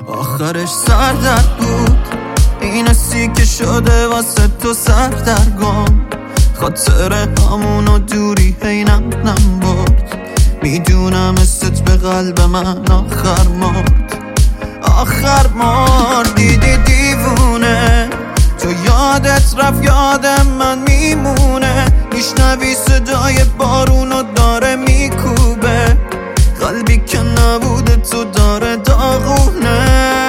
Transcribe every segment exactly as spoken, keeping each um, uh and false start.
آخرش سردرد بود، این حسی که شده واسه تو سردرگم. خاطر همون و دوری هینم نم برد، میدونم استت به قلب من آخر مرد. آخر مرد دیدی دیوونه، تو یادت رفت یادم من میمونه. میشنوی صدای بارونو داره میکوبه، قلبی که نبوده تو داره داغونه.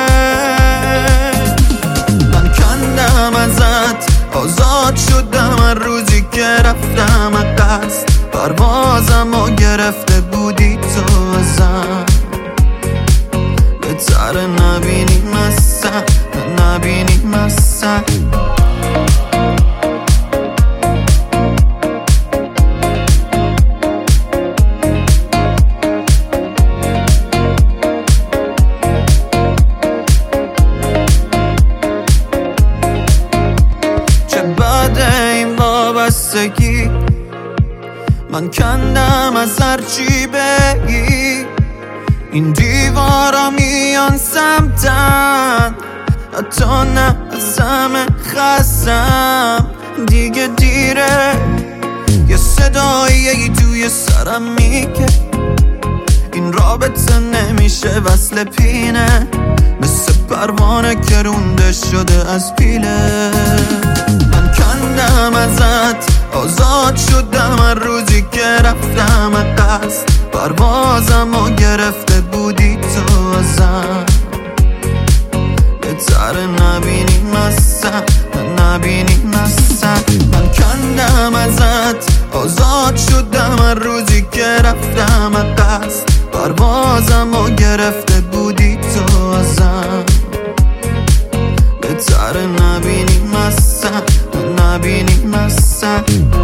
من کندم ازت، آزاد شدم از روزی که رفتم قصد. پروازم و گرفته بودی تو ازم، بهتره نبینی مسن، نبینی مسن. من کندم از هرچی بگی، این دیوارا میان سمتن، حتی نه از همه خستم. دیگه دیره، یه صدایی توی سرم میگه این رابطه نمیشه وصل پینه، مثل پروانه که رونده شده از پیله. من کندم ازت، آزاد شدم از روزی که رفتم قصد. پروازم و گرفته بودی تو ازم، بهتره نبینی مسن، نبینی مسن. من کندم ازت، آزاد شدم از روزی که رفتم قصد. پروازم و گرفته بودی تو ازم، بهتره نبینی مسن، نبینی مسن.